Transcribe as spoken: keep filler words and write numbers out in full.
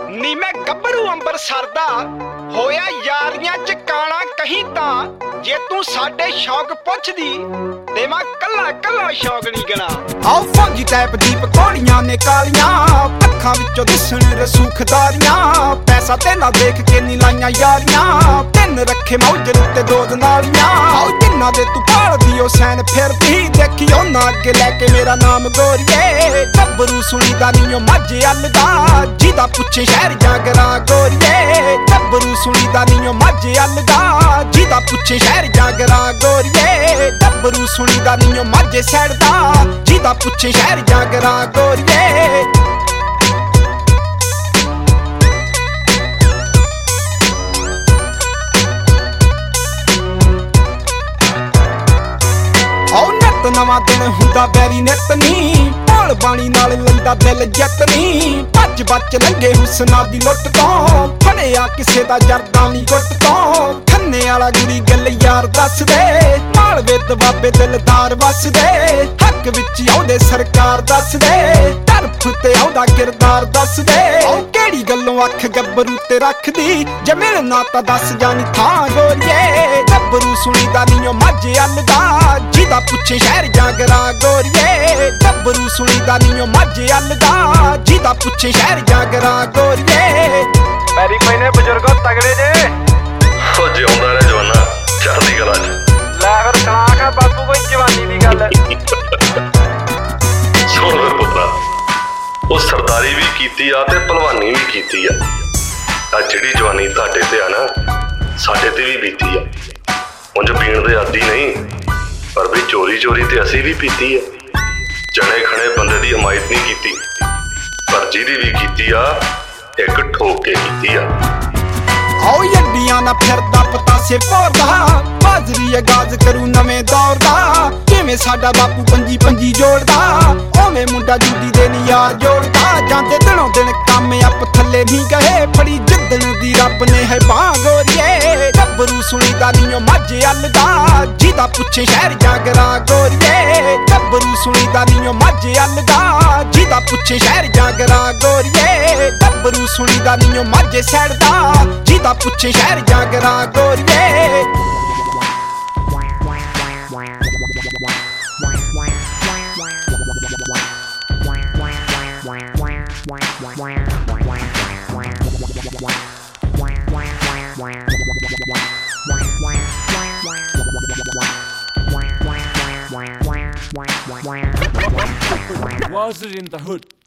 ਨੀ ਮੈਂ ਗੱਭਰੂ ਅੰਬਰਸਰ ਦਾ ਹੋਇਆ ਯਾਰੀਆਂ ਚ ਕਾਣਾ ਕਹੀਂ ਤਾਂ ਜੇ ਤੂੰ ਸਾਡੇ ਸ਼ੌਕ ਪੁੱਛਦੀ ਤੇ ਮੈਂ ਕੱਲਾ ਕੱਲਾ ਸ਼ੌਕ ਨਹੀਂ ਗਣਾ। ਆਓ ਫੌਜੀ ਟੈਪ ਦੀ ਪਕੌੜੀਆਂ ਨੇ ਕਾਲੀਆਂ ਅੱਖਾਂ ਵਿੱਚੋਂ ਦਿਸਣ ਰਸੂਖਦਾਰੀਆਂ ਪੈਸਾ ਤੇ ਨਾ ਦੇਖ ਕੇ ਨੀ ਲਾਈਆਂ ਯਾਰੀਆਂ ਤਿੰਨ ਰੱਖੇ ਮੌਜਰ ਤੇ ਦੋ ਦਨਾਲੀਆਂ। ਆਓ ਜਿੰਨਾ ਦੇ ਤੂੰ ਭਾਲਦੀ ਉਹ ਸੈਨ ਫਿਰਦੀ ਦੇਖੀ ਉਹਨਾਂ ਅੱਗੇ ਲੈ ਕੇ ਮੇਰਾ ਨਾਮ ਗੋਰੀਏ ਗੱਭਰੂ ਸੁਣੀਦਾ ਨੀ ਉਹ ਮਾਝੇ ਅੱਲ ਦਾ ਜਿਹਦਾ ਪੁੱਛੇ ਸ਼ਹਿਰ ਜਾਗਰਾ ਗੋਰੀਏ ਗੱਭਰੂ ਸੁਣੀਦਾ ਨੀ ਉਹ ਮਾਝੇ ਅੱਲ ਦਾ ਜਿਹਦਾ ਪੁੱਛੇ ਸ਼ਹਿਰ ਜਾਗਰਾ ਗੋਰੀਏ ਗੱਭਰੂ ਸੁਣੀਦਾ ਨੀ ਉਹ ਮਾਝੇ ਸੈੜ ਦਾ ਜਿਹਦਾ ਪੁੱਛੇ ਸ਼ਹਿਰ ਜਾਗਰਾ ਗੋਰੀਏ। ਆਓ ਨਿੱਤ ਨਵਾਂ ਦਿਨ ਹੁੰਦਾ ਬੈਰੀ ਨਿੱਤ ਨੀ ਭੋਲ ਬਾਣੀ ਨਾਲ ਲੰਦਾ ਦਿਲ ਜੱਟ ਨੀ ਭੱਜ ਬੱਚ ਲੰਗੇ ਹੁਸਨਾ ਦੀ ਲੁੱਟ ਤੋਂ ਫੜਿਆ ਕਿਸੇ ਦਾ ਜਰਦਾ ਨੀ ਗੁੱਟ ਤੋਂ ਖੰਨੇ ਵਾਲਾ ਗੁਰੀ ਗੱਲ ਯਾਰ ਦੱਸ ਦੇ ਮਾਲਵੇ ਦਬਾਬੇ ਦਿਲਦਾਰ ਵਸਦੇ ਹੱਕ ਵਿੱਚ ਆਉਂਦੇ ਸਰਕਾਰ ਦੱਸ ਦੇ ਤਰਫ ਤੇ ਆਉਂਦਾ ਕਿਰਦਾਰ ਦੱਸ ਦੇ ਕਿਹੜੀ ਗੱਲੋਂ ਅੱਖ ਗੱਭਰੂ ਤੇ ਰੱਖਦੀ ਜੇ ਮਿਲਣਾ ਤਾਂ ਦੱਸ ਜਾਣੀ ਥਾਂ ਗੋਰੀਏ ਗੱਭਰੂ ਸੁਣੀਦਾ ਨੀ ਉਹ ਮਾਝੇ ਅੱਲ ਦਾ ਜਿਹਦਾ ਪੁੱਛੇ ਸ਼ਹਿਰ ਜਾਗਰਾ ਗੋਰੀਏ ਗੱਭਰੂ ਸੁਣੀਦਾ ਨੀ ਉਹ ਮਾਝੇ ਅੱਲ ਦਾ ਜਿਹਦਾ ਪੁੱਛੇ ਸ਼ਹਿਰ ਜਾਗਰਾ ਗੋਰੀਏ। ਪੈਰੀ ਪੈਨੇ ਬਜ਼ੁਰਗੋ ਤਗੜੇ ਜੇ ਉਹ ਜਿਉਂਦਾ ਰਹਿ ਜਵਾਨਾ ਚੜ੍ਹਦੀ ਕਲਾ ਚ ਲੈ ਫਿਰ ਸੁਣਾ ਕੇ ਬਾਪੂ ਕੋਈ ਜਵਾਨੀ ਦੀ ਗੱਲ ਸੁਣ ਫਿਰ ਪੁੱਤਰਾ ਉਹ ਸਰਦਾਰੀ ਵੀ ਕੀਤੀ ਆ ਤੇ ਭਲਵਾਨੀ ਵੀ ਕੀਤੀ ਆ ਆ ਜਿਹੜੀ ਜਵਾਨੀ ਤੁਹਾਡੇ ਤੇ ਆ ਨਾ ਸਾਡੇ ਤੇ ਵੀ ਬੀਤੀ ਆ ਉਂਝ ਪੀਣ ਦੇ ਆਦੀ ਨਹੀਂ ਪਰ ਵੀ ਚੋਰੀ ਚੋਰੀ ਤੇ ਅਸੀਂ ਵੀ ਪੀਤੀ ਆ ਜਣੇ ਖਣੇ ਬੰਦੇ ਦੀ ਹਮਾਇਤ ਨਹੀਂ ਕੀਤੀ ਪਰ ਜਿਹਦੀ ਵੀ ਕੀਤੀ ਆ ਇੱਕ ਠੋਕ ਕੇ ਕੀਤੀ ਆ। ਆਓ ਯੱਡੀਆਂ ਨਾ ਫਿਰਦਾ ਪਤਾਸੇ ਭੋਰਦਾ ਬਾਜ਼ਰੀ ਆਗਾਜ਼ ਕਰੂ ਨਵੇਂ ਦੌਰ ਦਾ ਕਿਵੇਂ ਸਾਡਾ ਬਾਪੂ ਪੰਜੀ ਪੰਜੀ ਜੋੜਦਾ ਓਵੇਂ ਮੁੰਡਾ ਜੁੱਦੀ ਦੇ ਨੀ ਯਾਰ ਜੋੜਦਾ ਜਾਂਦੇ ਦਿਨੋਂ ਦਿਨ ਕੰਮ ਅੱਪ ਥੱਲੇ ਨਹੀਂ ਗਏ ਫੜੀ ਜਿੱਦਣ ਦੀ ਰੱਬ ਨੇ ਹੈ ਬਾਂਹ ਗੋਰੀਏ ਗੱਭਰੂ ਸੁਣੀਦਾ ਨੀ ਉਹ ਮਾਝੇ ਅੱਲ ਦਾ ਜਿਹਦਾ ਪੁੱਛੇ ਸ਼ਹਿਰ ਜਾਗਰਾ ਗੋਰੀਏ ਗੱਭਰੂ ਸੁਣੀਦਾ ਨੀ ਉਹ ਮਾਝੇ ਅੱਲ ਦਾ ਜਿਹਦਾ ਪੁੱਛੇ ਸ਼ਹਿਰ ਜਾਗਰਾ ਗੋਰੀਏ ਗੱਭਰੂ ਸੁਣੀਦਾ ਨੀ ਉਹ ਮਾਝੇ ਸੈੜ ਦਾ ਜਿਹਦਾ ਪੁੱਛੇ ਸ਼ਹਿਰ ਜਾਗਰਾ ਗੋਰੀਏ। Was it in the hood?